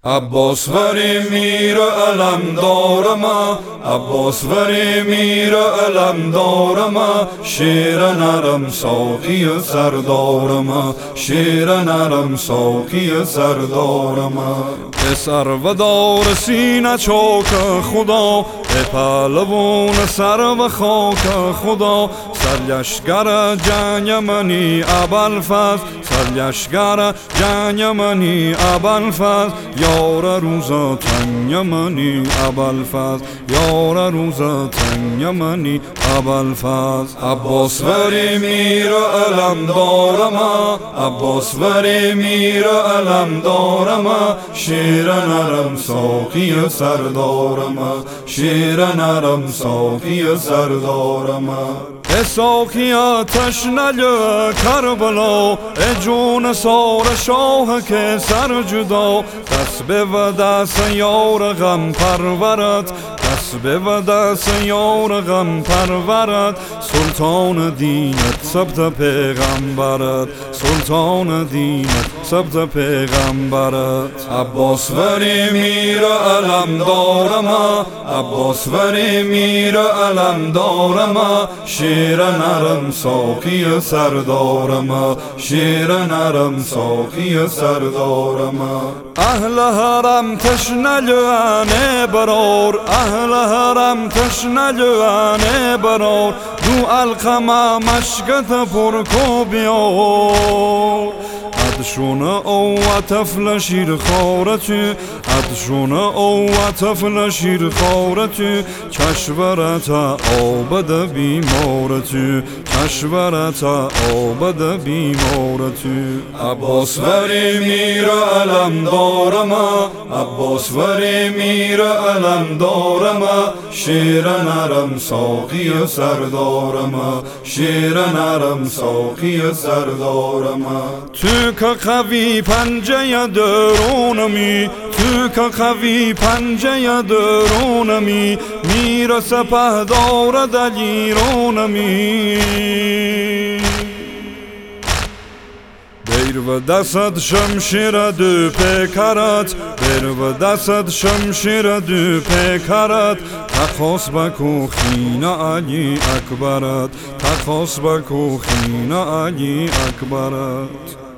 عباس وری میر علم دارم، عباس وری میر علم دارم، شیر نرم ساقی سردارم، شیر نرم ساقی سردارم. به سرودار سینه چاک خدا، به پهلوان سر و خاک خدا، سرلشگر جنگ منی ابوالفضل، سرلشگر جنگ منی ابوالفضل، یار روز تنگ منی ابوالفضل، یار روز تنگ منی ابوالفضل. عباس وری میر علم دارم، عباس وری میر علم دارم، شیر نرم ساقی سردارم، شیر نرم ساقی سردارم. ای ساقی تشنه کربلا، ای جون سار شاه که سر جدا، دست به و دست یار غم پرورد، دست به و دست یار غم پرورد، سلطان دینت ثبت پیغمبرت، سلطان دینت ثبت پیغمبرت. عباس وری میر علم دارم، عباس وری میر علم دارم، شیر نرم ساقی سردارم، شیر نرم ساقی سردارم. اهل حرم تشنه لعنه برار، اهل حرم تشنه لعنه برار، دو القمه مشکت پرکو بیار. ادشون او طفل شیر خارتی، ادشون او طفل شیر خارتی، کشورت آبد بیمارتی، کشورت آبد بیمارتی. عباس وری میر علم دارم، عباس وری میر علم دارم، شیر نرم ساقی سردارم، شیر نرم ساقی سردارم. تو که قوی پنجه درونمی، تو که قوی پنجه درونمی، میر سپهدار دلیرونمی. بیر و دست شمشیر دو پیکرت، بیر و دست شمشیر دو پیکرت، تخواست بکو خین علی اکبرت، تخواست بکو خین علی اکبرت.